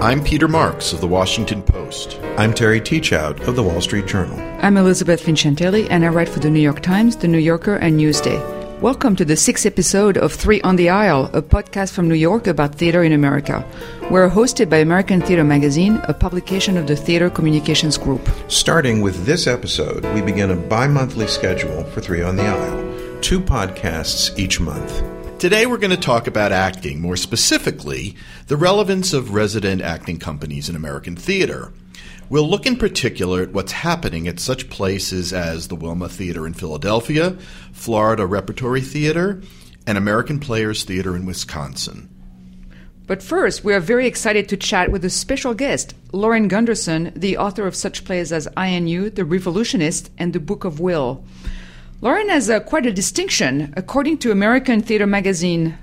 I'm Peter Marks of The Washington Post. I'm Terry Teachout of The Wall Street Journal. I'm Elizabeth Vincentelli, and I write for The New York Times, The New Yorker, and Newsday. Welcome to the 6th episode of Three on the Aisle, a podcast from New York about theater in America. We're hosted by American Theater Magazine, a publication of the Theater Communications Group. Starting with this episode, we begin a bi-monthly schedule for Three on the Aisle, 2 podcasts each month. Today we're going to talk about acting, more specifically, the relevance of resident acting companies in American theater. We'll look in particular at what's happening at such places as the Wilma Theater in Philadelphia, Florida Repertory Theater, and American Players Theater in Wisconsin. But first, we are very excited to chat with a special guest, Lauren Gunderson, the author of such plays as INU, The Revolutionist, and The Book of Will. Lauren has quite a distinction. According to American Theater Magazine,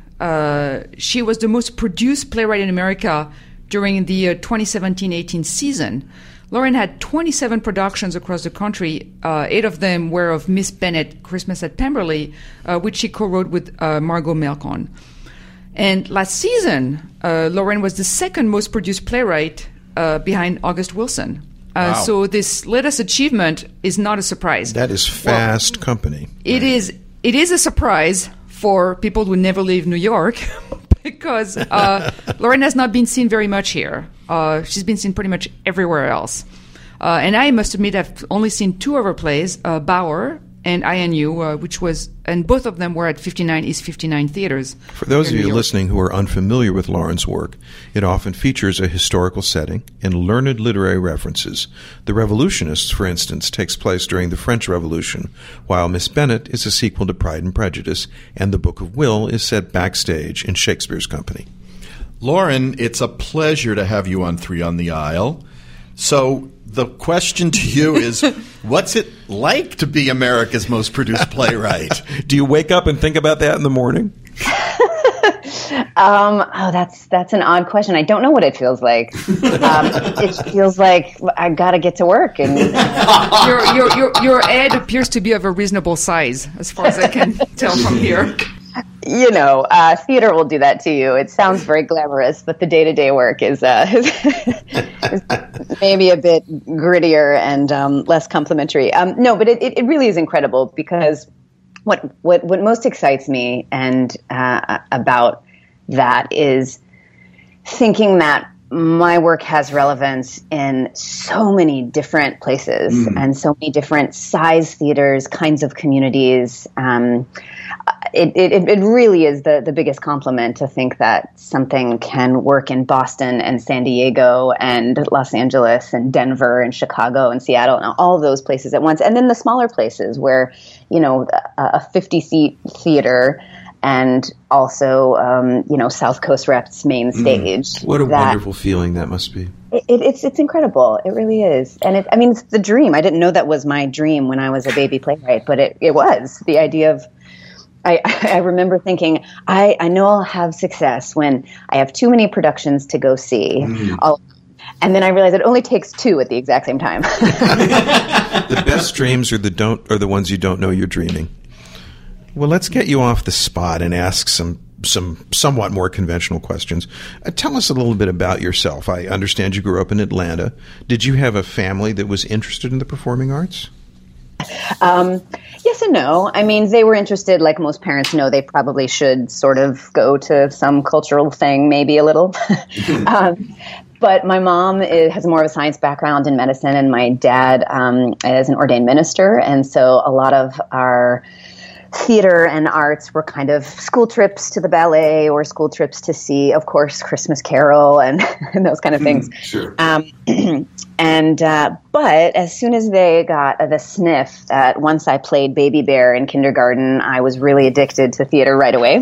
she was the most produced playwright in America during the 2017-18 season. Lauren had 27 productions across the country. 8 of them were of Miss Bennet, Christmas at Pemberley, which she co-wrote with Margot Melkon. And last season, Lauren was the second most produced playwright behind August Wilson. Wow. So this latest achievement is not a surprise. That is fast company. It is a surprise for people who never leave New York because Lauren has not been seen very much here. She's been seen pretty much everywhere else. And I must admit I've only seen 2 of her plays, Bauer and INU, and both of them were at 59 East 59 theaters. For those of you listening who are unfamiliar with Lauren's work, it often features a historical setting and learned literary references. The Revolutionists, for instance, takes place during the French Revolution, while Miss Bennet is a sequel to Pride and Prejudice, and The Book of Will is set backstage in Shakespeare's company. Lauren, it's a pleasure to have you on Three on the Aisle. So the question to you is, what's it like to be America's most produced playwright? Do you wake up and think about that in the morning? That's an odd question. I don't know what it feels like. It feels like I got to get to work, and your head appears to be of a reasonable size, as far as I can tell from here. You know, theater will do that to you. It sounds very glamorous, but the day-to-day work is maybe a bit grittier and less complimentary. No, but it really is incredible because what most excites me and about that is thinking that my work has relevance in so many different places and so many different size theaters, kinds of communities. It really is the biggest compliment to think that something can work in Boston and San Diego and Los Angeles and Denver and Chicago and Seattle and all those places at once. And then the smaller places where, you know, a 50-seat theater and also, South Coast Rep's main stage. What a wonderful feeling that must be. It's incredible. It really is. And it's the dream. I didn't know that was my dream when I was a baby playwright, but it was. The idea of, I remember thinking, I know I'll have success when I have too many productions to go see. And then I realized it only takes 2 at the exact same time. The best dreams are the ones you don't know you're dreaming. Well, let's get you off the spot and ask some somewhat more conventional questions. Tell us a little bit about yourself. I understand you grew up in Atlanta. Did you have a family that was interested in the performing arts? Yes and no. I mean, they were interested, like most parents know, they probably should sort of go to some cultural thing, maybe a little. But my mom has more of a science background in medicine, and my dad is an ordained minister. And so a lot of our theater and arts were kind of school trips to the ballet or school trips to see, of course, Christmas Carol and those kind of things. Sure. But as soon as they got the sniff that once I played Baby Bear in kindergarten, I was really addicted to theater right away.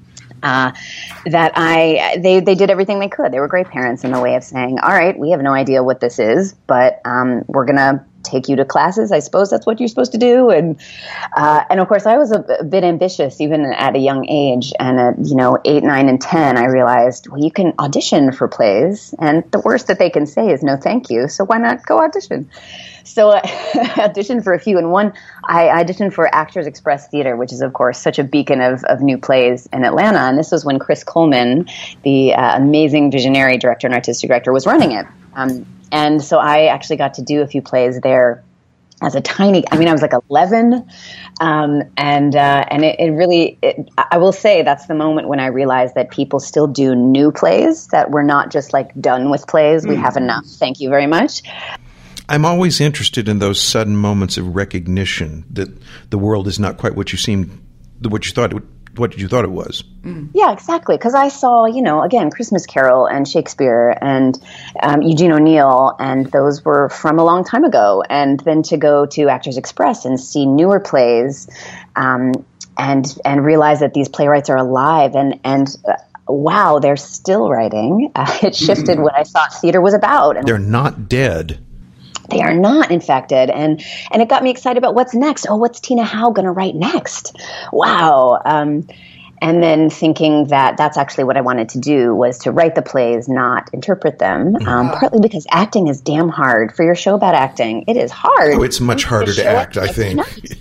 They did everything they could. They were great parents in the way of saying, all right, we have no idea what this is, but we're going to take you to classes. I suppose that's what you're supposed to do. And of course, I was a bit ambitious even at a young age. And at 8, 9, and 10, I realized, well, you can audition for plays, and the worst that they can say is no, thank you. So why not go audition? So I auditioned for a few, and one, I auditioned for Actors Express Theater, which is, of course, such a beacon of new plays in Atlanta. And this was when Chris Coleman, the amazing visionary director and artistic director, was running it. And so I actually got to do a few plays there as a I was like 11. And it really, I will say that's the moment when I realized that people still do new plays, that we're not just like done with plays. We have enough. Thank you very much. I'm always interested in those sudden moments of recognition that the world is not quite what you thought it was. Yeah, exactly. Because I saw, again, Christmas Carol and Shakespeare and Eugene O'Neill, and those were from a long time ago. And then to go to Actors Express and see newer plays, and realize that these playwrights are alive and wow, they're still writing. It shifted what I thought theater was about. And they're not dead. They are not, in fact, dead. And it got me excited about what's next. Oh, what's Tina Howe going to write next? Wow. And then thinking that that's actually what I wanted to do, was to write the plays, not interpret them. Partly because acting is damn hard. For your show about acting, it is hard. Oh, it's much harder to act, I think.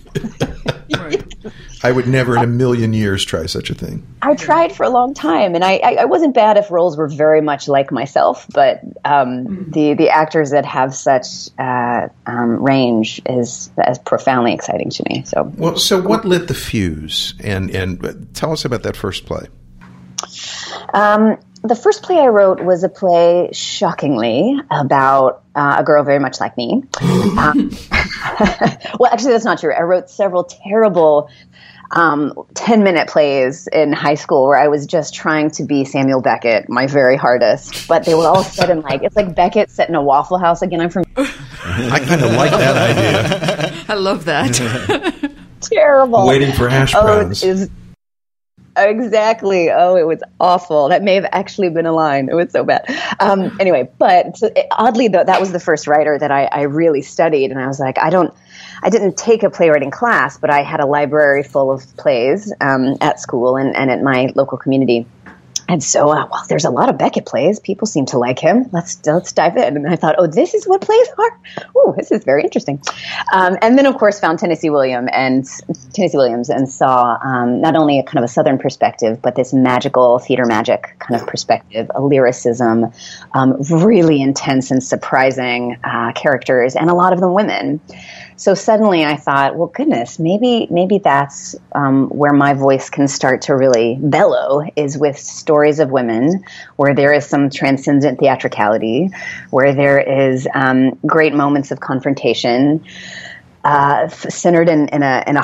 I would never in a million years try such a thing. I tried for a long time, and I wasn't bad if roles were very much like myself, but the actors that have such range is profoundly exciting to me. So what lit the fuse? And tell us about that first play. The first play I wrote was a play, shockingly, about a girl very much like me. Well, actually, that's not true. I wrote several terrible 10-minute plays in high school where I was just trying to be Samuel Beckett, my very hardest. But they were all set in it's like Beckett set in a Waffle House. Again, I'm from... I kind of like that idea. I love that. Terrible. Waiting for hash browns. Exactly. Oh, it was awful. That may have actually been a line. It was so bad. Anyway, but oddly, though, that was the first writer that I really studied. And I was like, I didn't take a playwriting class, but I had a library full of plays at school and at my local community. And so, there's a lot of Beckett plays. People seem to like him. Let's dive in. And I thought, oh, this is what plays are? Oh, this is very interesting. And then, of course, found Tennessee Williams and saw not only a kind of a Southern perspective, but this magical theater magic kind of perspective, a lyricism, really intense and surprising characters, and a lot of them women. So suddenly I thought, well, goodness, maybe that's where my voice can start to really bellow, is with stories of women where there is some transcendent theatricality, where there is great moments of confrontation, centered in a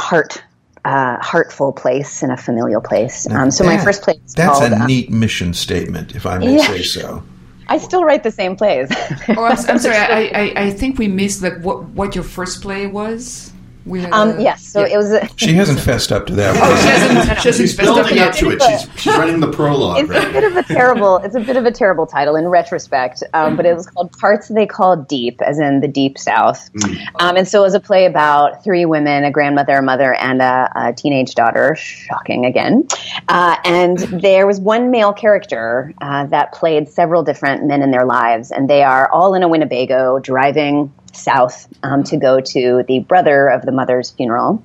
heartful place, in a familial place. So my first play is that's called, a neat mission statement, if I may say so. I still write the same plays. I'm sorry. I think we missed what your first play was. Yes. So it was. She hasn't fessed up to that. She's building up to it. She's writing the prologue. It's a bit of a terrible title in retrospect. But it was called Parts They Call Deep, as in the Deep South. And so it was a play about 3 women, a grandmother, a mother, and a teenage daughter. Shocking again. And there was one male character that played several different men in their lives, and they are all in a Winnebago driving south to go to the brother of the mother's funeral.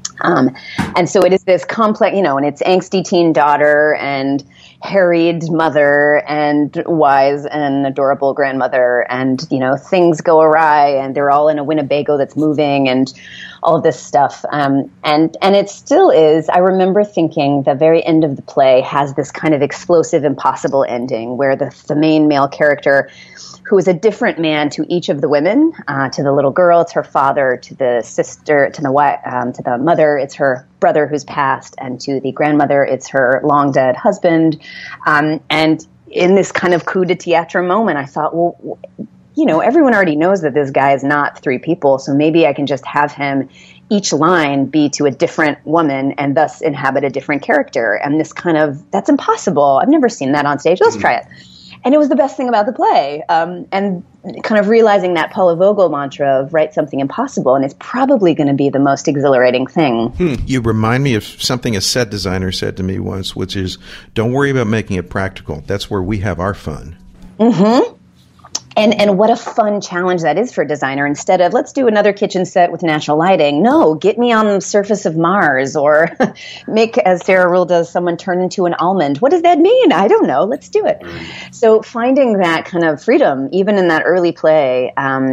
And so it is this complex, and it's angsty teen daughter and harried mother and wise and adorable grandmother, and, things go awry, and they're all in a Winnebago that's moving and all of this stuff. And it still is. I remember thinking the very end of the play has this kind of explosive, impossible ending where the main male character, who is a different man to each of the women, to the little girl, it's her father, to the sister, to the wife, to the mother, it's her brother who's passed, and to the grandmother, it's her long dead husband. And in this kind of coup de théâtre moment, I thought, well, everyone already knows that this guy is not 3 people, so maybe I can just have him, each line be to a different woman and thus inhabit a different character. And that's impossible. I've never seen that on stage. Let's try it. And it was the best thing about the play. And kind of realizing that Paula Vogel mantra of write something impossible, and it's probably going to be the most exhilarating thing. You remind me of something a set designer said to me once, which is, don't worry about making it practical. That's where we have our fun. Mm-hmm. And what a fun challenge that is for a designer. Instead of, let's do another kitchen set with natural lighting. No, get me on the surface of Mars, or make, as Sarah Ruhl does, someone turn into an almond. What does that mean? I don't know. Let's do it. So finding that kind of freedom, even in that early play,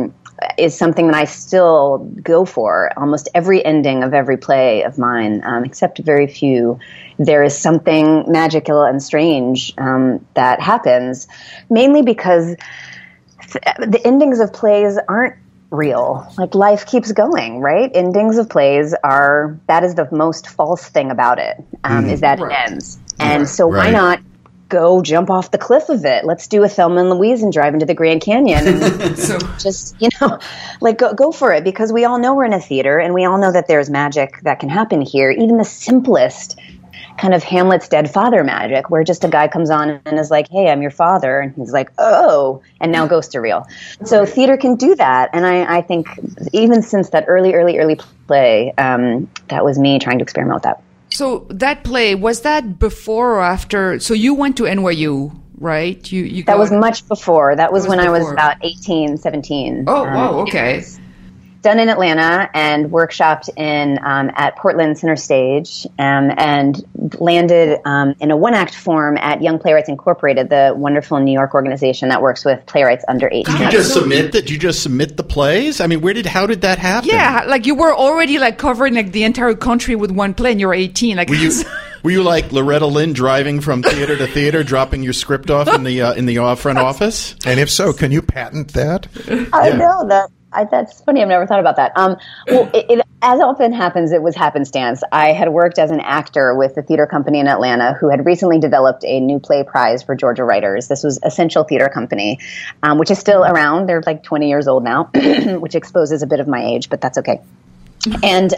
is something that I still go for. Almost every ending of every play of mine, except very few, there is something magical and strange that happens, mainly because the endings of plays aren't real. Like, life keeps going, right? Endings of plays that is the most false thing about it, is that it ends. And so why not go jump off the cliff of it? Let's do a Thelma and Louise and drive into the Grand Canyon and just, like go for it, because we all know we're in a theater and we all know that there's magic that can happen here. Even the simplest kind of Hamlet's dead father magic, where just a guy comes on and is like, hey, I'm your father. And he's like, oh, and now ghosts are real. So theater can do that. And I think even since that early play, that was me trying to experiment with that. So that play, was that before or after? So you went to NYU, right? That was much before. That was when I was about 18, 17. Oh, wow, okay. Done in Atlanta and workshopped at Portland Center Stage, and landed in a one-act form at Young Playwrights Incorporated, the wonderful New York organization that works with playwrights under 18. Did you just submit the plays? I mean, how did that happen? Yeah, like you were already like covering like the entire country with one play, and you were 18. Like, were you like Loretta Lynn, driving from theater to theater, dropping your script off in the front office? And if so, can you patent that? I know that. That's funny. I've never thought about that. Well, it as often happens, it was happenstance. I had worked as an actor with the theater company in Atlanta who had recently developed a new play prize for Georgia writers. This was Essential Theater Company, which is still around. They're like 20 years old now, which exposes a bit of my age, but that's okay. And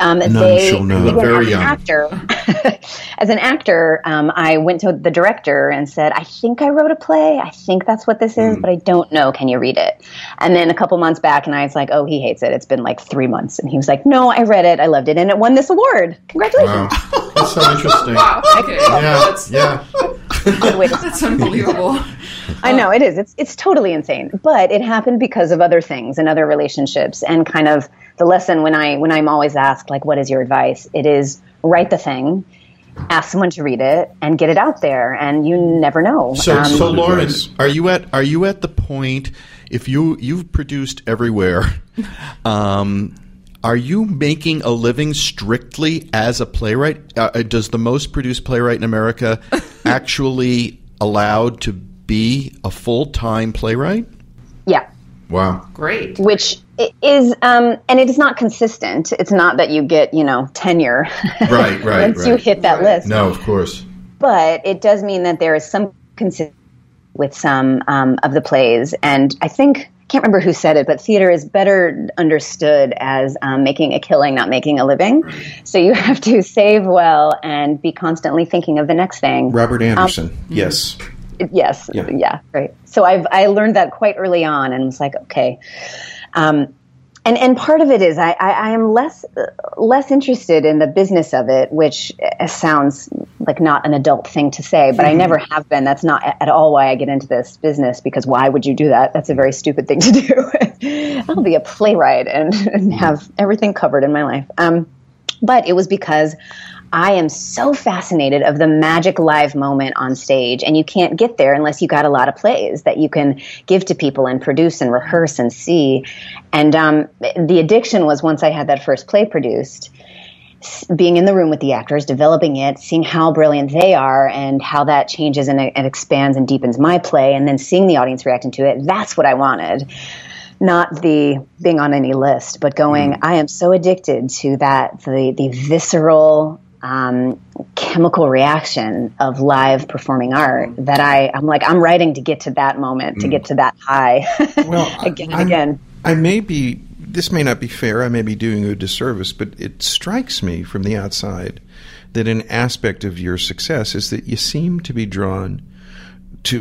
as an actor, I went to the director and said, I think I wrote a play. I think that's what this is, but I don't know. Can you read it? And then a couple months back, and I was like, oh, he hates it. It's been like 3 months. And he was like, no, I read it. I loved it. And it won this award. Congratulations. Wow. That's so interesting. Wow. Okay. Yeah. That's unbelievable. I know, it is. It's totally insane. But it happened because of other things and other relationships, and kind of the lesson when I'm always asked, like, what is your advice? It is write the thing, ask someone to read it, and get it out there, and you never know. So Lauren, are you at the point, if you've produced everywhere, are you making a living strictly as a playwright? Does the most produced playwright in America actually allowed to be a full-time playwright? Yeah. Wow. Great. Which is, and it is not consistent. It's not that you get, tenure. Right. once you hit that list. No, of course. But it does mean that there is some consistency with some of the plays. And I can't remember who said it, but theater is better understood as making a killing, not making a living. So you have to save well and be constantly thinking of the next thing. Robert Anderson, yes. Yes, yeah, right. So I learned that quite early on, and was like, okay. And part of it is I am less interested in the business of it, which sounds like not an adult thing to say, but I never have been. That's not at all why I get into this business, because why would you do that? That's a very stupid thing to do. I'll be a playwright and have everything covered in my life. But it was because I am so fascinated of the magic live moment on stage, and you can't get there unless you got a lot of plays that you can give to people and produce and rehearse and see. And the addiction was, once I had that first play produced, being in the room with the actors, developing it, seeing how brilliant they are and how that changes and expands and deepens my play, and then seeing the audience reacting to it. That's what I wanted. Not the being on any list, but going, I am so addicted to that, the visceral chemical reaction of live performing art, that I'm like, I'm writing to get to that moment, to get to that high again and again. This may not be fair, I may be doing you a disservice, but it strikes me from the outside that an aspect of your success is that you seem to be drawn to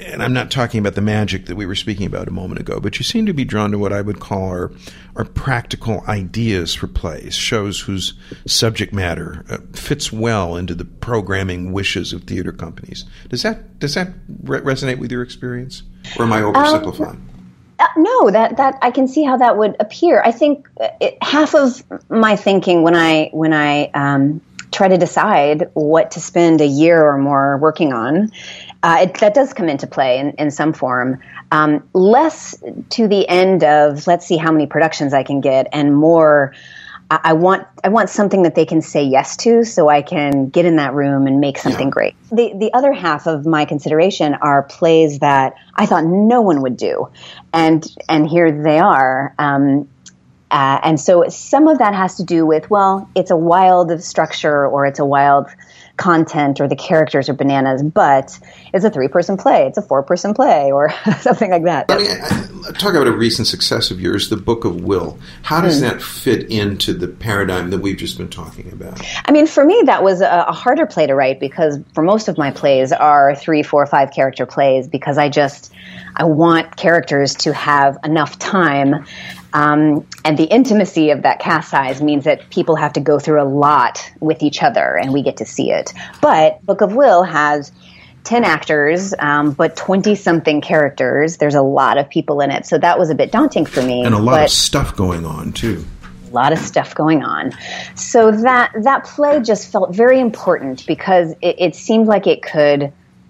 and I'm not talking about the magic that we were speaking about a moment ago, but you seem to be drawn to what I would call our practical ideas for plays, shows whose subject matter fits well into the programming wishes of theater companies. Does that resonate with your experience, or am I oversimplifying? No, that I can see how that would appear. I think half of my thinking when I try to decide what to spend a year or more working on, that does come into play in some form. Less to the end of let's see how many productions I can get, and more I want something that they can say yes to, so I can get in that room and make something great. The other half of my consideration are plays that I thought no one would do, and here they are. And so some of that has to do with, well, it's a wild structure, or it's a wild content, or the characters are bananas, but it's a 3-person play, it's a 4-person play, or something like that. Talk about a recent success of yours, The Book of Will. How does that fit into the paradigm that we've just been talking about? I mean, for me, that was a harder play to write, because for most of my plays are 3, 4, 5 character plays, because I want characters to have enough time. And the intimacy of that cast size means that people have to go through a lot with each other, and we get to see it. But Book of Will has 10 actors, but 20-something characters. There's a lot of people in it, so that was a bit daunting for me. And a lot of stuff going on, too. A lot of stuff going on. So that play just felt very important, because it seemed like it could...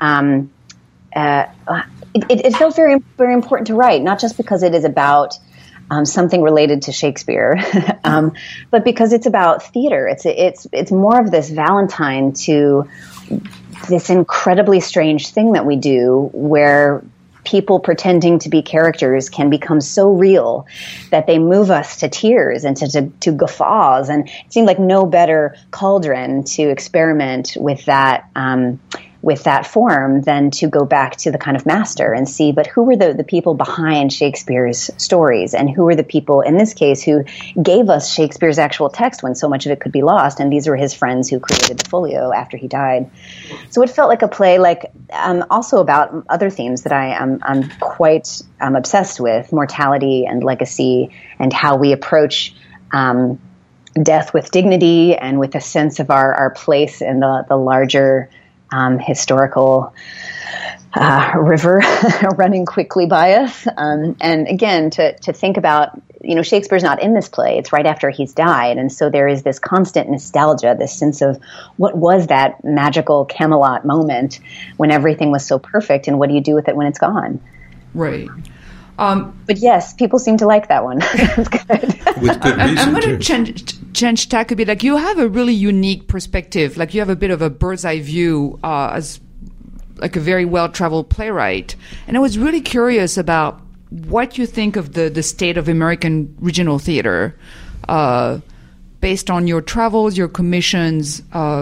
It felt very, very important to write, not just because it is about... something related to Shakespeare, but because it's about theater. It's more of this Valentine to this incredibly strange thing that we do, where people pretending to be characters can become so real that they move us to tears and to guffaws. And it seemed like no better cauldron to experiment with that form than to go back to the kind of master and see, but who were the people behind Shakespeare's stories, and who were the people, in this case, who gave us Shakespeare's actual text when so much of it could be lost, and these were his friends who created the folio after he died. So it felt like a play, also about other themes that I'm quite obsessed with, mortality and legacy, and how we approach death with dignity and with a sense of our place in the larger historical river running quickly by us. And again, to think about, Shakespeare's not in this play. It's right after he's died. And so there is this constant nostalgia, this sense of what was that magical Camelot moment when everything was so perfect, and what do you do with it when it's gone? Right. But yes, people seem to like that one. That's good. With good reason, I'm going to change tack a bit. Like, you have a really unique perspective. Like, you have a bit of a bird's eye view as like a very well-traveled playwright. And I was really curious about what you think of the state of American regional theater, based on your travels, your commissions,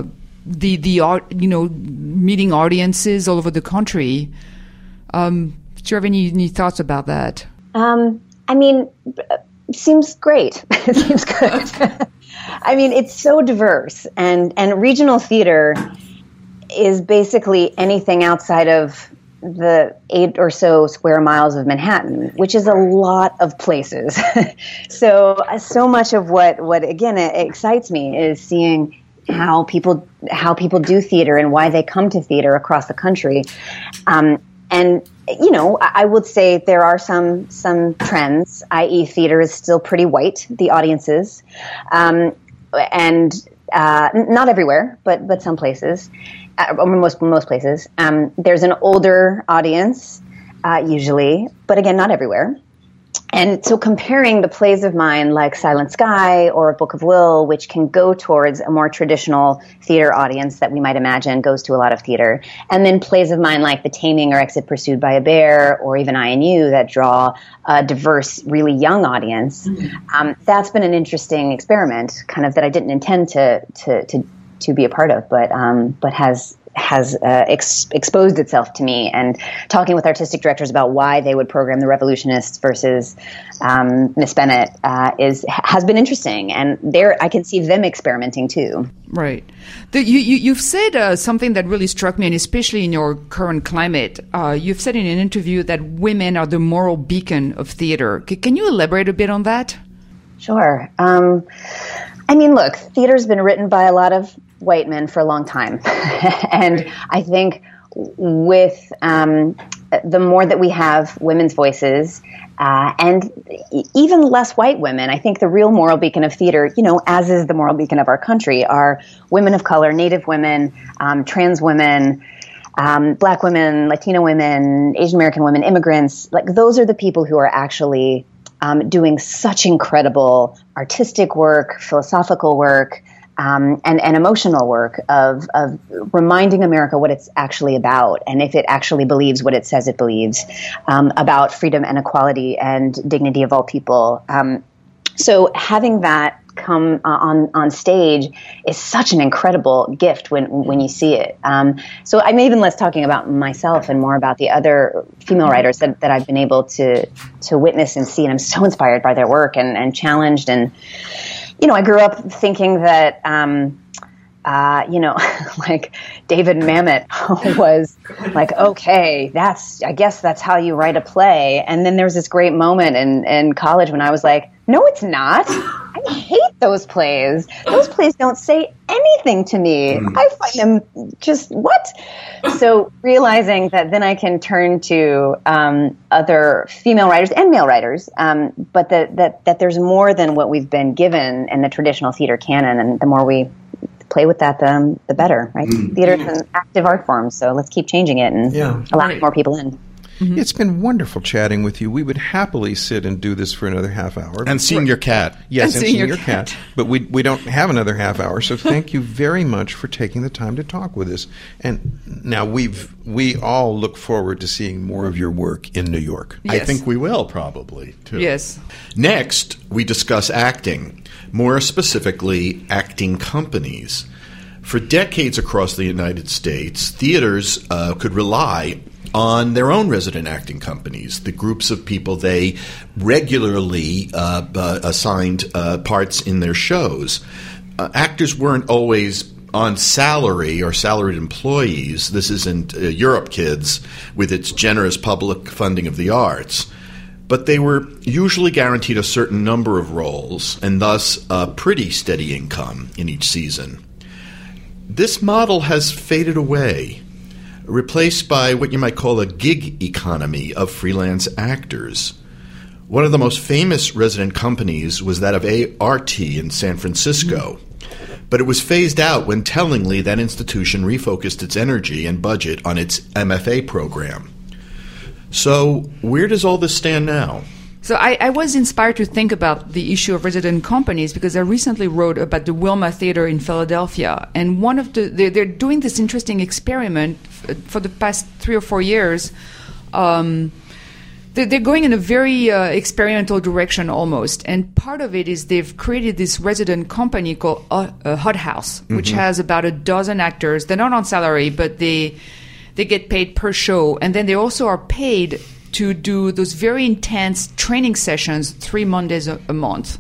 meeting audiences all over the country. Do you have any thoughts about that? It seems great. It seems good. I mean, it's so diverse, and regional theater is basically anything outside of the 8 or so square miles of Manhattan, which is a lot of places. So much of what again excites me is seeing how people do theater and why they come to theater across the country. And I would say there are some trends, i.e. theater is still pretty white, the audiences, and not everywhere, but some places, or most places. There's an older audience, usually, but again, not everywhere. And so comparing the plays of mine like Silent Sky or Book of Will, which can go towards a more traditional theater audience that we might imagine goes to a lot of theater, and then plays of mine like The Taming or Exit Pursued by a Bear or even I and You that draw a diverse, really young audience, that's been an interesting experiment, kind of that I didn't intend to be a part of, but has exposed itself to me, and talking with artistic directors about why they would program the Revolutionists versus Miss Bennett has been interesting, and I can see them experimenting too. Right. You've said something that really struck me, and especially in your current climate. You've said in an interview that women are the moral beacon of theater. Can you elaborate a bit on that? Sure. Look, theater's been written by a lot of white men for a long time. And I think with the more that we have women's voices, and even less white women, I think the real moral beacon of theater, as is the moral beacon of our country, are women of color, Native women, trans women, Black women, Latino women, Asian American women, immigrants. Like, those are the people who are actually doing such incredible artistic work, philosophical work, and emotional work of reminding America what it's actually about, and if it actually believes what it says it believes, about freedom and equality and dignity of all people. So having that come on stage is such an incredible gift when you see it. So I'm even less talking about myself and more about the other female writers that I've been able to witness and see, and I'm so inspired by their work and challenged. And I grew up thinking that like David Mamet was like, okay, I guess that's how you write a play. And then there was this great moment in college when I was like, no, it's not. I hate those plays. Those plays don't say anything to me. I find them just, what? So realizing that then I can turn to other female writers and male writers, but that there's more than what we've been given in the traditional theater canon, and the more we play with that, the better, right? Theater is an active art form, so let's keep changing it and allowing more people in. Mm-hmm. It's been wonderful chatting with you. We would happily sit and do this for another half hour. And seeing your cat. Yes, and seeing your cat. But we don't have another half hour, so thank you very much for taking the time to talk with us. And now we all look forward to seeing more of your work in New York. Yes. I think we will, probably, too. Yes. Next, we discuss acting, more specifically, acting companies. For decades across the United States, theaters could rely on their own resident acting companies, the groups of people they regularly assigned parts in their shows. Actors weren't always on salary or salaried employees. This isn't Europe, kids, with its generous public funding of the arts. But they were usually guaranteed a certain number of roles and thus a pretty steady income in each season. This model has faded away, replaced by what you might call a gig economy of freelance actors. One of the most famous resident companies was that of ART in San Francisco, but it was phased out when tellingly that institution refocused its energy and budget on its MFA program. So where does all this stand now? So I was inspired to think about the issue of resident companies because I recently wrote about the Wilma Theater in Philadelphia, and they're doing this interesting experiment for the past 3 or 4 years. They're going in a very experimental direction almost, and part of it is they've created this resident company called Hot House, which has about a dozen actors. They're not on salary, but they get paid per show, and then they also are paid to do those very intense training sessions 3 Mondays a month.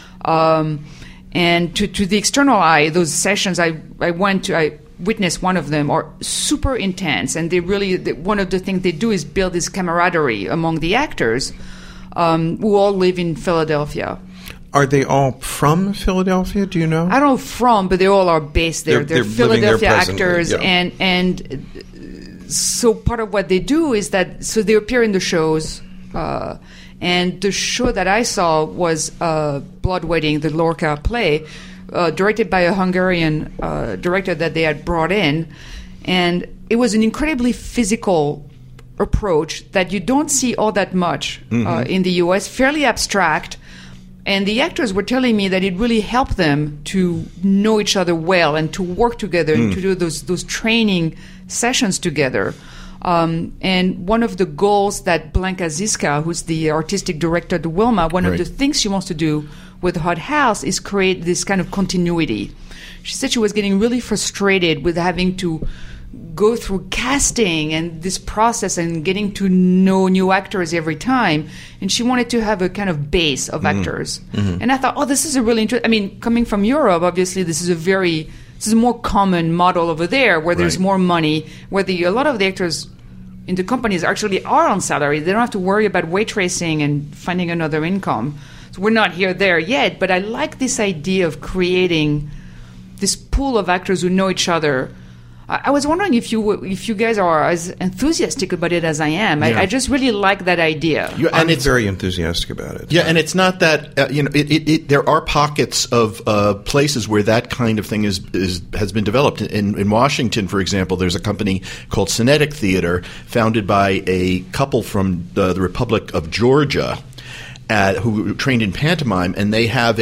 And to the external eye, those sessions I witnessed one of them are super intense, and one of the things they do is build this camaraderie among the actors who all live in Philadelphia. Are they all from Philadelphia? Do you know? I don't know from, but they all are based there. They're Philadelphia actors, yeah. and so part of what they do is that they appear in the shows, and the show that I saw was Blood Wedding, the Lorca play, directed by a Hungarian director that they had brought in, and it was an incredibly physical approach that you don't see all that much in the U.S., fairly abstract. And the actors were telling me that it really helped them to know each other well and to work together and to do those training sessions together. And one of the goals that Blanka Ziska, who's the artistic director at Wilma, one of the things she wants to do with Hot House is create this kind of continuity. She said she was getting really frustrated with having to go through casting and this process and getting to know new actors every time. And she wanted to have a kind of base of actors. And I thought, this is a really interesting. I mean, coming from Europe, obviously, this is a more common model over there, where there's more money, where a lot of the actors in the companies actually are on salary. They don't have to worry about waitressing and finding another income. So we're not there yet, but I like this idea of creating this pool of actors who know each other. I was wondering if you guys are as enthusiastic about it as I am. Yeah. I just really like that idea. I'm very enthusiastic about it. Yeah, and it's not that there are pockets of places where that kind of thing has been developed. In Washington, for example, there's a company called Cinetic Theater, founded by a couple from the Republic of Georgia, who trained in pantomime, and they have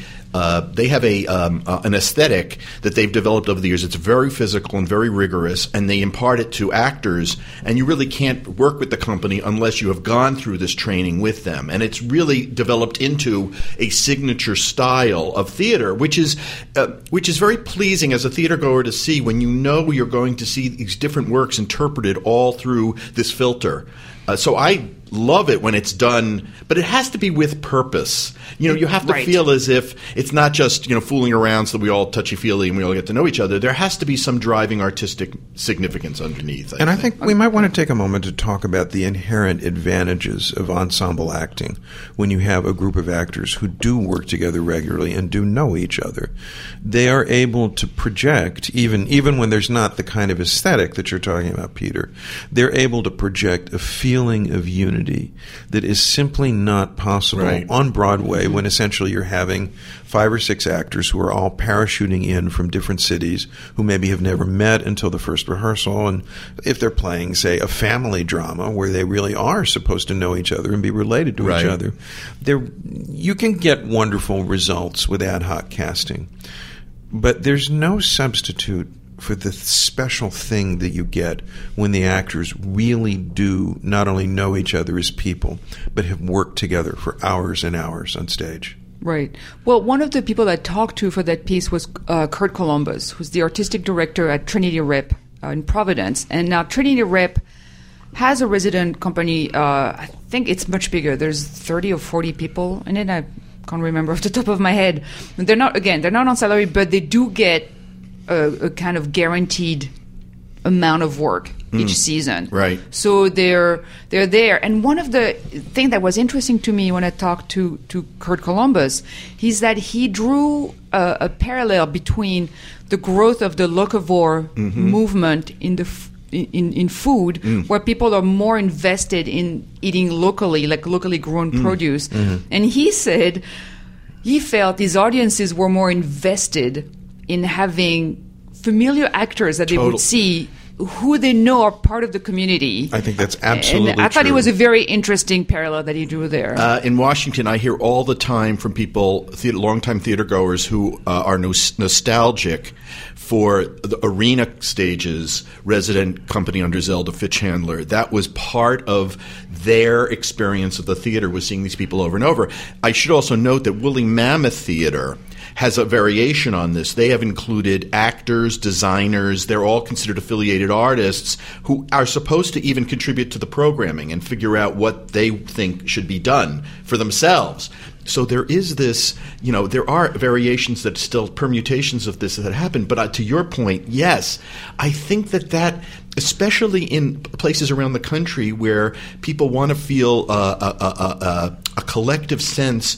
an aesthetic that they've developed over the years. It's very physical and very rigorous, and they impart it to actors, and you really can't work with the company unless you have gone through this training with them. And it's really developed into a signature style of theater, which is very pleasing as a theater goer to see when you know you're going to see these different works interpreted all through this filter. So I love it when it's done, but it has to be with purpose. You have to feel as if it's not just fooling around so that we all touchy-feely and we all get to know each other. There has to be some driving artistic significance underneath. I think we might want to take a moment to talk about the inherent advantages of ensemble acting when you have a group of actors who do work together regularly and do know each other. They are able to project, even when there's not the kind of aesthetic that you're talking about, Peter, they're able to project a feeling of unity that is simply not possible on Broadway when essentially you're having 5 or 6 actors who are all parachuting in from different cities who maybe have never met until the first rehearsal. And if they're playing, say, a family drama where they really are supposed to know each other and be related to each other, you can get wonderful results with ad hoc casting. But there's no substitute for the special thing that you get when the actors really do not only know each other as people, but have worked together for hours and hours on stage. Right. Well, one of the people I talked to for that piece was Kurt Columbus, who's the artistic director at Trinity Rep in Providence. And now Trinity Rep has a resident company. I think it's much bigger. There's 30 or 40 people in it. I can't remember off the top of my head. They're not on salary, but they do get a kind of guaranteed amount of work each season. Right. So they're there. And one of the things that was interesting to me when I talked to Kurt Columbus is that he drew a parallel between the growth of the locavore movement in the in food, where people are more invested in eating locally, like locally grown produce. And he said he felt his audiences were more invested in having familiar actors that they would see who they know are part of the community. I think that's absolutely and I thought true. it was a very interesting parallel that he drew there. In Washington, I hear all the time from people, longtime theater goers, who are nostalgic for the Arena Stage's resident company under Zelda Fichandler. That was part of their experience of the theater, was seeing these people over and over. I should also note that Woolly Mammoth Theater has a variation on this. They have included actors, designers. They're all considered affiliated artists who are supposed to even contribute to the programming and figure out what they think should be done for themselves. So there is this, there are variations that still, permutations of this that happen. But to your point, yes, I think that especially in places around the country where people want to feel a collective sense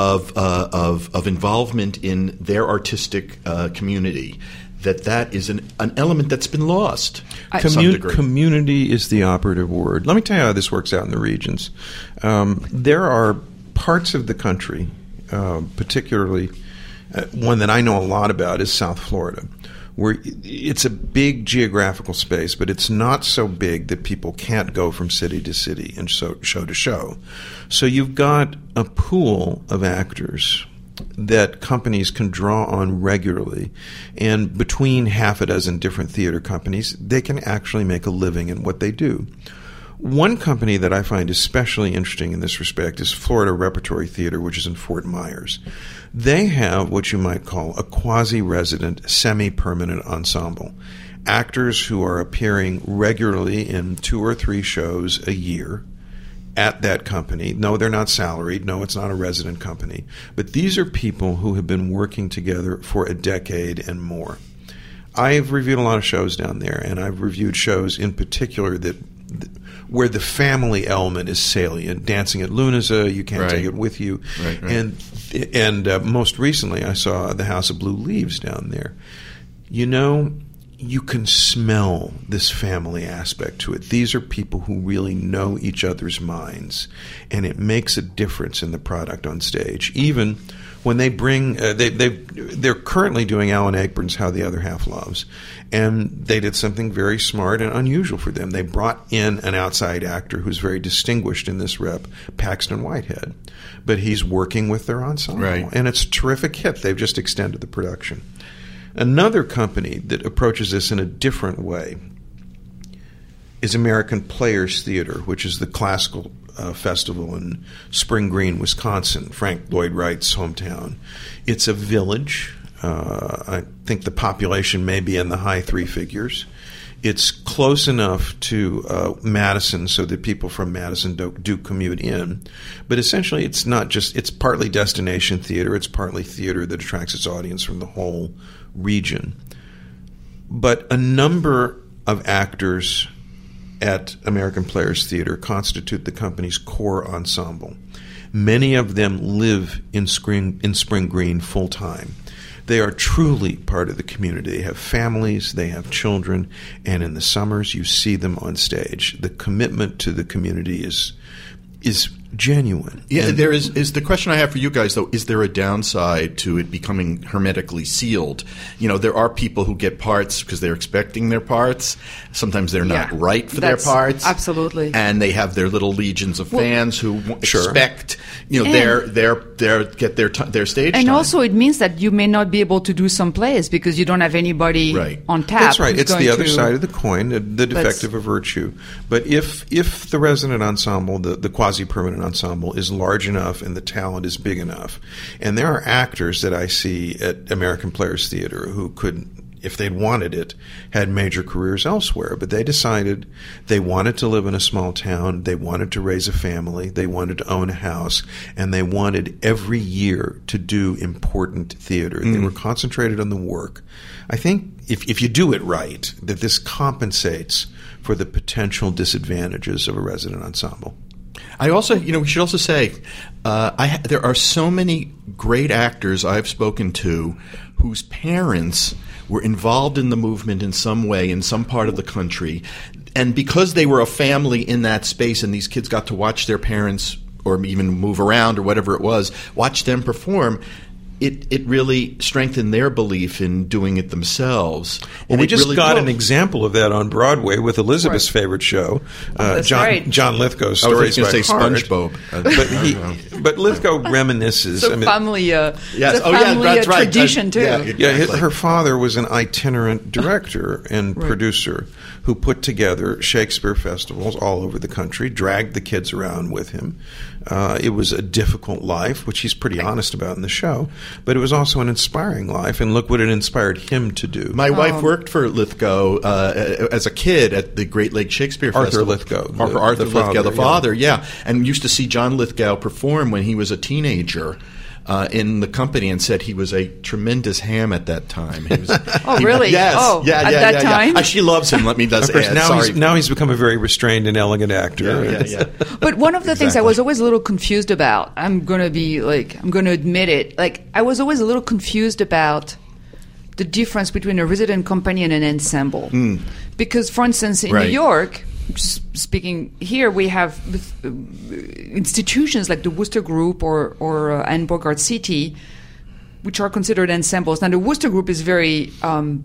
of involvement in their artistic community, that is an element that's been lost to some degree. Community is the operative word. Let me tell you how this works out in the regions. There are parts of the country, particularly one that I know a lot about is South Florida, where it's a big geographical space, but it's not so big that people can't go from city to city and show to show. So you've got a pool of actors that companies can draw on regularly, and between half a dozen different theater companies, they can actually make a living in what they do. One company that I find especially interesting in this respect is Florida Repertory Theater, which is in Fort Myers. They have what you might call a quasi-resident, semi-permanent ensemble. actors who are appearing regularly in 2 or 3 shows a year at that company. No, they're not salaried. No, it's not a resident company. But these are people who have been working together for a decade and more. I've reviewed a lot of shows down there, and I've reviewed shows in particular where the family element is salient. Dancing at Lunasa, You Can't Take It With You. Right. And most recently I saw The House of Blue Leaves down there. You know, you can smell this family aspect to it. These are people who really know each other's minds, and it makes a difference in the product on stage. Even when they bring, they're currently doing Alan Agburn's How the Other Half Loves, and they did something very smart and unusual for them. They brought in an outside actor who's very distinguished in this rep, Paxton Whitehead, but he's working with their ensemble, and it's a terrific hit. They've just extended the production. Another company that approaches this in a different way is American Players Theater, which is the classical festival in Spring Green, Wisconsin, Frank Lloyd Wright's hometown. It's a village. I think the population may be in the high 3 figures. It's close enough to Madison so that people from Madison do commute in. But essentially it's not just – it's partly destination theater. It's partly theater that attracts its audience from the whole region. But a number of actors at American Players Theater constitute the company's core ensemble. Many of them live in Spring Green full-time. They are truly part of the community. They have families, they have children, and in the summers you see them on stage. The commitment to the community is genuine. Yeah, there is the question I have for you guys, though, is there a downside to it becoming hermetically sealed? You know, there are people who get parts because they're expecting their parts. Sometimes they're not right for their parts. Absolutely. And they have their little legions of fans who expect, you know, their stage time. And also it means that you may not be able to do some plays because you don't have anybody on tap. That's right. It's the other side of the coin, the defective of virtue. But if the resident ensemble, the quasi-permanent ensemble, is large enough and the talent is big enough, and there are actors that I see at American Players Theater who could, if they'd wanted it, had major careers elsewhere, but they decided they wanted to live in a small town, they wanted to raise a family, they wanted to own a house, and they wanted every year to do important theater. They were concentrated on the work. I think if you do it right, that this compensates for the potential disadvantages of a resident ensemble. I also, we should also say, there are so many great actors I've spoken to whose parents were involved in the movement in some way in some part of the country, and because they were a family in that space and these kids got to watch their parents or even move around or whatever it was, watch them perform, it really strengthened their belief in doing it themselves. Well, we just got an example of that on Broadway with Elizabeth's favorite show, John Lithgow's Stories by Heart. SpongeBob. But Lithgow reminisces. So family, that's right. Tradition too. Her father was an itinerant director and producer who put together Shakespeare festivals all over the country, dragged the kids around with him. It was a difficult life, which he's pretty honest about in the show, but it was also an inspiring life, and look what it inspired him to do. My wife worked for Lithgow as a kid at the Great Lakes Shakespeare Festival. Arthur Lithgow, the father, and used to see John Lithgow perform when he was a teenager. In the company, and said he was a tremendous ham at that time. He was, really? Yes. At that time? She loves him. Let me just add. Now he's become a very restrained and elegant actor. But one of the things I was always a little confused about, I'm going to admit it. I was always a little confused about the difference between a resident company and an ensemble. Because, for instance, in New York, speaking here, we have institutions like the Wooster Group or Anne Bogart City, which are considered ensembles. Now, the Wooster Group is very,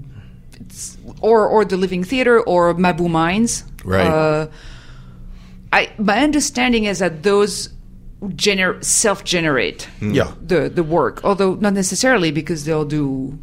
or the Living Theater or Mabou Mines. Right. My understanding is that those self-generate the work, although not necessarily because they'll do.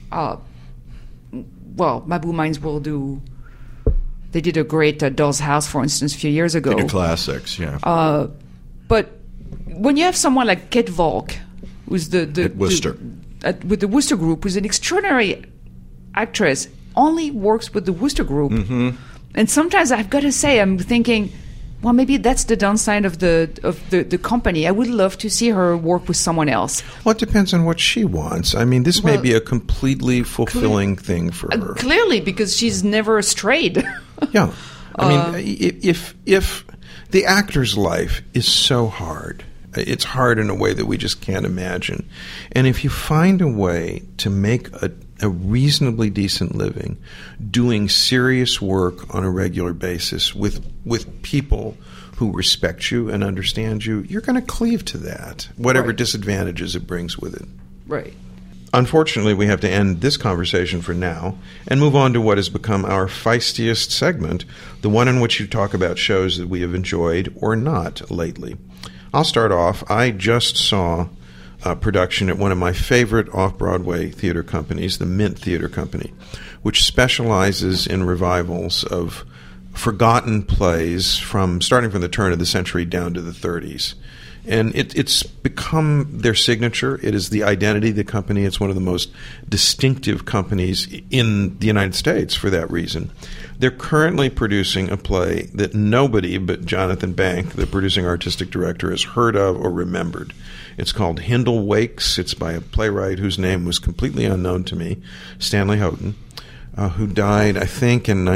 Mabou Mines will do. They did a great Doll's House, for instance, a few years ago. They do classics, but when you have someone like Kate Volk, who's at Wooster, with the Wooster Group, who's an extraordinary actress, only works with the Wooster Group. And sometimes I've got to say, I'm thinking, well, maybe that's the downside of the company. I would love to see her work with someone else. Well, it depends on what she wants. I mean, this may be a completely fulfilling thing for her. Clearly, because she's never strayed. Yeah. I mean, if the actor's life is so hard, it's hard in a way that we just can't imagine. And if you find a way to make a reasonably decent living doing serious work on a regular basis with people who respect you and understand you, you're going to cleave to that, whatever disadvantages it brings with it. Right. Unfortunately, we have to end this conversation for now and move on to what has become our feistiest segment, the one in which you talk about shows that we have enjoyed or not lately. I'll start off. I just saw a production at one of my favorite off-Broadway theater companies, the Mint Theater Company, which specializes in revivals of forgotten plays starting from the turn of the century down to the 30s. And it's become their signature. It is the identity of the company. It's one of the most distinctive companies in the United States for that reason. They're currently producing a play that nobody but Jonathan Bank, the producing artistic director, has heard of or remembered. It's called Hindle Wakes. It's by a playwright whose name was completely unknown to me, Stanley Houghton, who died, I think, in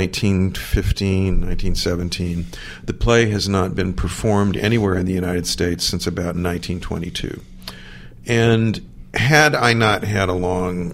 1915, 1917. The play has not been performed anywhere in the United States since about 1922. And had I not had a long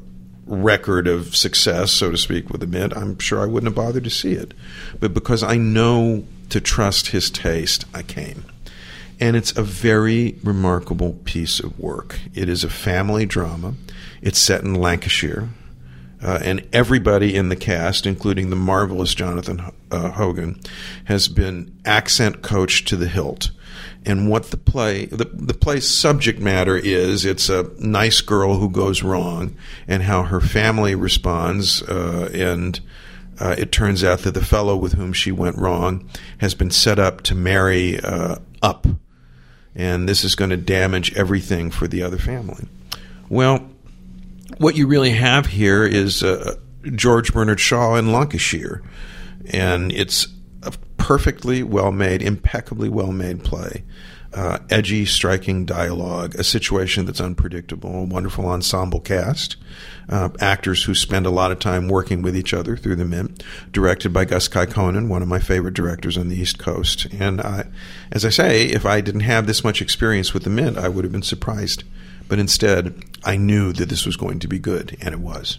record of success, so to speak, with the Mint, I'm sure I wouldn't have bothered to see it. But because I know to trust his taste, I came. And it's a very remarkable piece of work. It is a family drama. It's set in Lancashire. And everybody in the cast, including the marvelous Jonathan Hogan, has been accent coached to the hilt. And what the play's subject matter is, it's a nice girl who goes wrong and how her family responds. And it turns out that the fellow with whom she went wrong has been set up to marry up. And this is going to damage everything for the other family. Well, what you really have here is George Bernard Shaw in Lancashire, and it's a perfectly well-made, impeccably well-made play. Edgy, striking dialogue, a situation that's unpredictable, a wonderful ensemble cast, actors who spend a lot of time working with each other through the Mint, directed by Gus Kaikkonen, one of my favorite directors on the East Coast. And as I say, if I didn't have this much experience with the Mint, I would have been surprised. But instead, I knew that this was going to be good, and it was.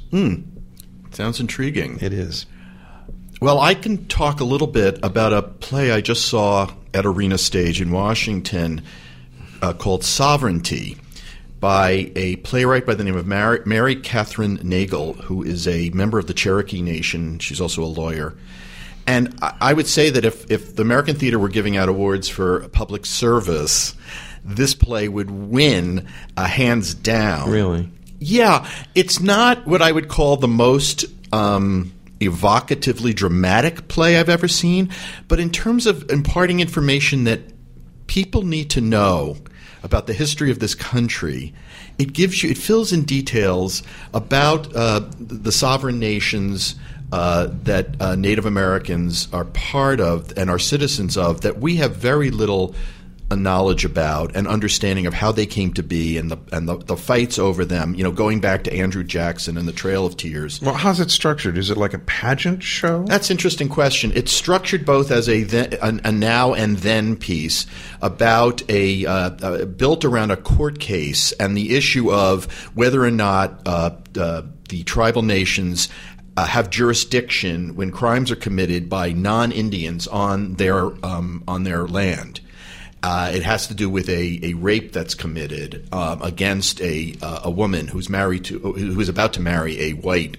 Sounds intriguing. It is. Well, I can talk a little bit about a play I just saw at Arena Stage in Washington called Sovereignty by a playwright by the name of Mary Catherine Nagel, who is a member of the Cherokee Nation. She's also a lawyer. And I would say that if the American Theater were giving out awards for public service, this play would win hands down. Really? Yeah. It's not what I would call the most evocatively dramatic play I've ever seen, but in terms of imparting information that people need to know about the history of this country, it fills in details about the sovereign nations that Native Americans are part of and are citizens of that we have very little knowledge about and understanding of how they came to be and the fights over them, going back to Andrew Jackson and the Trail of Tears. Well, how's it structured? Is it like a pageant show? That's an interesting question. It's structured both as a now and then piece about built around a court case and the issue of whether or not the tribal nations have jurisdiction when crimes are committed by non-Indians on their land. It has to do with a rape that's committed against a woman who's about to marry a white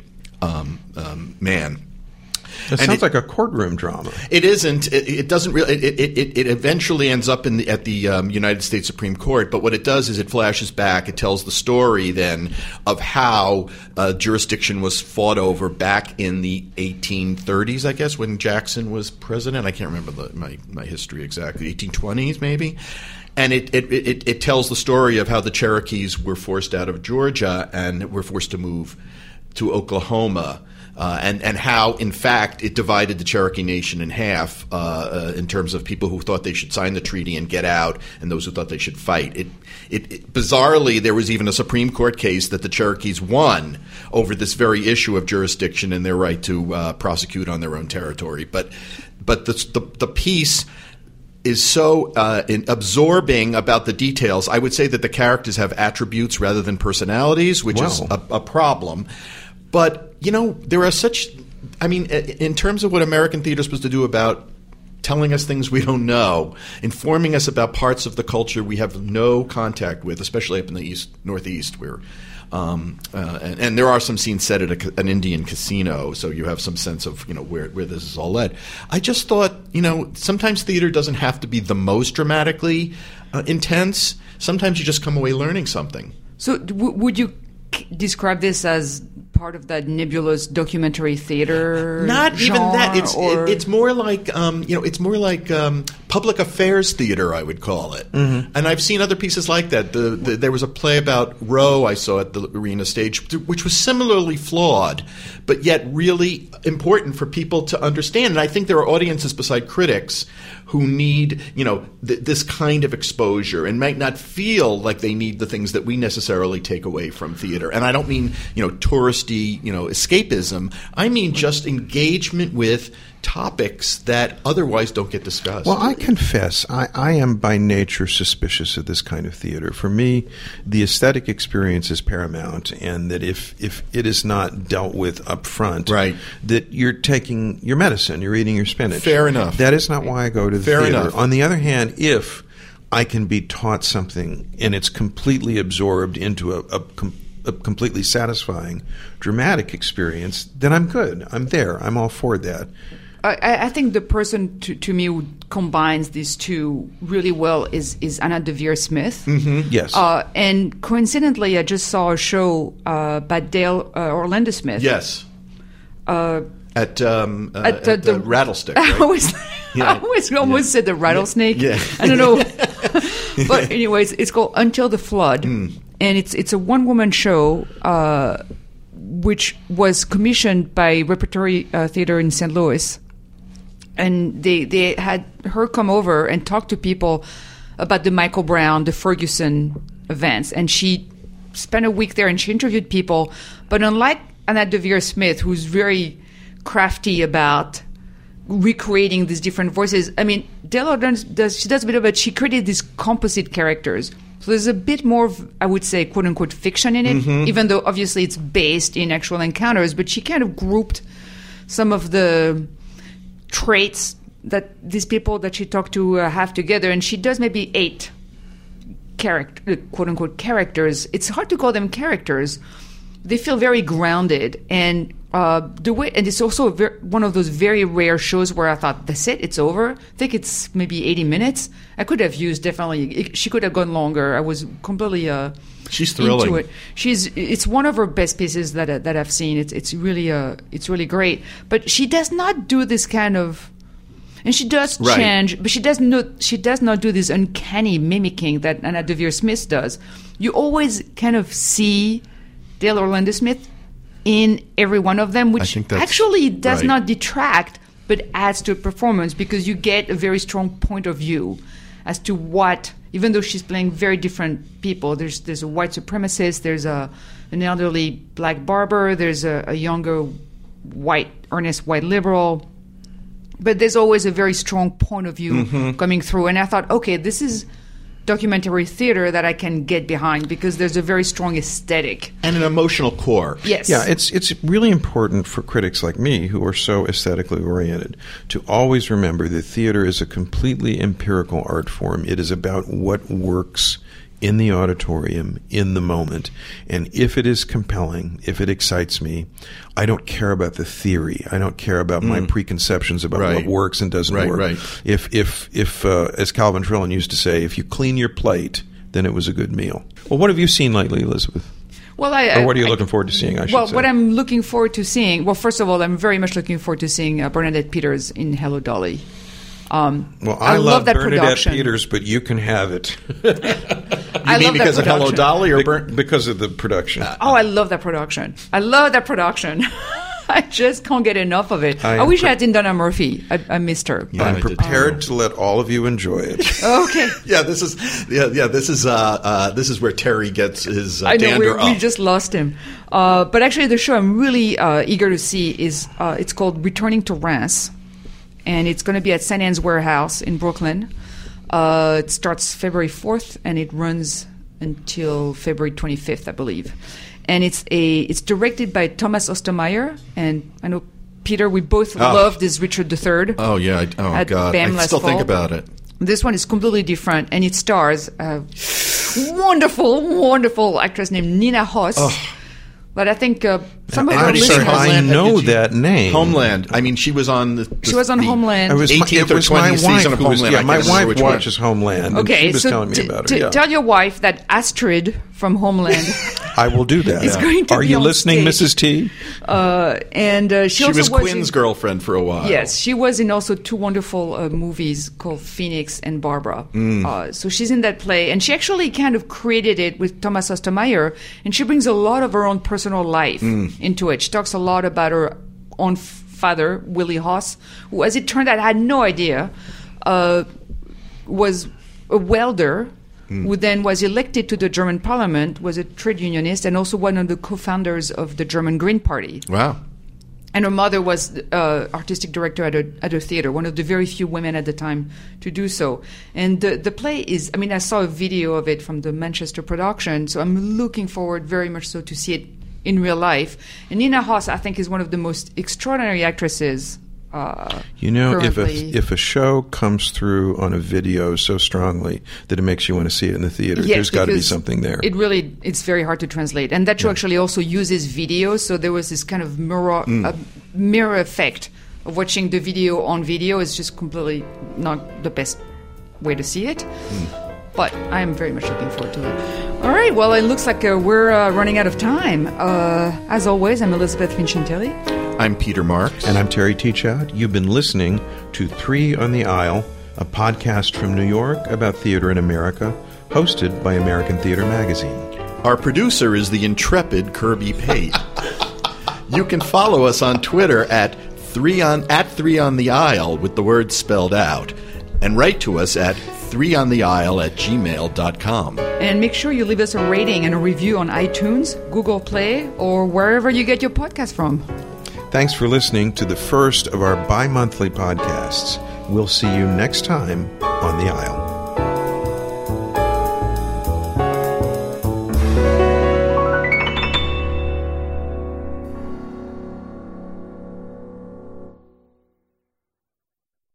man. It sounds like a courtroom drama. It isn't. It doesn't really. It eventually ends up at the United States Supreme Court. But what it does is it flashes back. It tells the story then of how jurisdiction was fought over back in the 1830s, I guess, when Jackson was president. I can't remember my history exactly. 1820s maybe. And it tells the story of how the Cherokees were forced out of Georgia and were forced to move to Oklahoma. and how, in fact, it divided the Cherokee Nation in half in terms of people who thought they should sign the treaty and get out, and those who thought they should fight. It bizarrely, there was even a Supreme Court case that the Cherokees won over this very issue of jurisdiction and their right to prosecute on their own territory. But the piece is so absorbing about the details. I would say that the characters have attributes rather than personalities, which is a problem. But, there are such – I mean, in terms of what American theater is supposed to do about telling us things we don't know, informing us about parts of the culture we have no contact with, especially up in the Northeast where and there are some scenes set at an Indian casino, so you have some sense of where this is all led. I just thought sometimes theater doesn't have to be the most dramatically intense. Sometimes you just come away learning something. So would you describe this as part of that nebulous documentary theater? Not genre, even that. It's more like it's more like public affairs theater, I would call it. Mm-hmm. And I've seen other pieces like that. There was a play about Roe I saw at the Arena Stage, which was similarly flawed, but yet really important for people to understand. And I think there are audiences beside critics who need this kind of exposure and might not feel like they need the things that we necessarily take away from theater. And I don't mean touristy escapism. I mean just engagement with topics that otherwise don't get discussed. Well, I confess, I am by nature suspicious of this kind of theater. For me, the aesthetic experience is paramount, and that if it is not dealt with up front, right, that you're taking your medicine, you're eating your spinach. Fair enough. That is not why I go to the Fair theater. Enough. On the other hand, if I can be taught something and it's completely absorbed into a completely satisfying dramatic experience, then I'm good. I'm there. I'm all for that. I think the person to me who combines these two really well is Anna Deavere Smith. Mm-hmm. Yes. And coincidentally, I just saw a show by Dale Orlando Smith. Yes. At the Rattlestick. Right? I almost said the Rattlesnake. Yeah. I don't know. But anyways, it's called Until the Flood. And it's a one-woman show which was commissioned by Repertory Theater in St. Louis. And they had her come over and talk to people about the Michael Brown, the Ferguson events. And she spent a week there and she interviewed people. But unlike Anna Deavere Smith, who's very crafty about recreating these different voices, I mean, Dale does a bit of it. She created these composite characters. So there's a bit more of, I would say, quote-unquote fiction in it, even though obviously it's based in actual encounters. But she kind of grouped some of the traits that these people that she talked to have together, and she does maybe 8 quote-unquote characters. It's hard to call them characters. They feel very grounded, and the way, and it's also one of those very rare shows where I thought, that's it, it's over. I think it's maybe 80 minutes. I could have used she could have gone longer. I was completely she's thrilling. Into it. It's one of her best pieces that I've seen. It's really great. But she does not do this kind of, and she does change, but she does not do this uncanny mimicking that Anna Deavere Smith does. You always kind of see Dale Orlando Smith in every one of them, which actually does not detract, but adds to a performance because you get a very strong point of view as to what, even though she's playing very different people, there's a white supremacist, there's an elderly black barber, there's a younger earnest white liberal, but there's always a very strong point of view coming through. And I thought, okay, this is documentary theater that I can get behind because there's a very strong aesthetic and an emotional core. Yes. Yeah, it's really important for critics like me who are so aesthetically oriented to always remember that theater is a completely empirical art form. It is about what works in the auditorium in the moment. And if it is compelling, if it excites me, I don't care about the theory. I don't care about my preconceptions about what works and doesn't work. Right. If as Calvin Trillin used to say, if you clean your plate, then it was a good meal. Well, what have you seen lately, Elizabeth? Well, or what are you looking forward to seeing, I should say? What I'm looking forward to seeing, well, first of all, I'm very much looking forward to seeing Bernadette Peters in Hello, Dolly. I love that Bernadette production. Peters, but you can have it. You mean because of Hello, Dolly, or because of the production? I love that production. I I just can't get enough of it. I wish I had seen Donna Murphy. I missed her. Yeah, I'm prepared to let all of you enjoy it. Okay. This is where Terry gets his dander up. We just lost him. But actually, the show I'm really eager to see is it's called Returning to Reims, and it's going to be at St. Anne's Warehouse in Brooklyn. It starts February 4th, and it runs until February 25th, I believe. And it's directed by Thomas Ostermeyer, and I know, Peter, we both loved this Richard III. Oh, yeah. God. BAM I still think about it. This one is completely different, and it stars a wonderful, wonderful actress named Nina Hoss. But I think some of our listeners... I know that name. Homeland. I mean, she was on She was on Homeland. It was 18th or 20th season of Homeland. My wife watches Homeland. Okay, she was telling me about it. Tell your wife that Astrid from Homeland... I will do that. Are you listening, Mrs. T? She was Quinn's girlfriend for a while. Yes, she was in also two wonderful movies called Phoenix and Barbara. So she's in that play, and she actually kind of created it with Thomas Ostermeyer, and she brings a lot of her own personal life into it. She talks a lot about her own father, Willie Hoss, who, as it turned out, I had no idea, was a welder, who then was elected to the German parliament, was a trade unionist, and also one of the co-founders of the German Green Party. Wow. And her mother was artistic director at a theater, one of the very few women at the time to do so. And the play is, I mean, I saw a video of it from the Manchester production, so I'm looking forward very much so to see it in real life. And Nina Hoss, I think, is one of the most extraordinary actresses if a show comes through on a video so strongly that it makes you want to see it in the theater, there's got to be something there. It's very hard to translate. And that show actually also uses video, so there was this kind of mirror effect of watching the video on video. Is just completely not the best way to see it. But I am very much looking forward to it. All right, well, it looks like we're running out of time. As always, I'm Elizabeth Finch-Intelli. I'm Peter Marks. And I'm Terry Teachout. You've been listening to Three on the Aisle, a podcast from New York about theater in America, hosted by American Theater Magazine. Our producer is the intrepid Kirby Pate. You can follow us on Twitter at 3 on the Aisle with the word spelled out, and write to us at 3ontheaisle@gmail.com. And make sure you leave us a rating and a review on iTunes, Google Play, or wherever you get your podcast from. Thanks for listening to the first of our bi-monthly podcasts. We'll see you next time on the Aisle.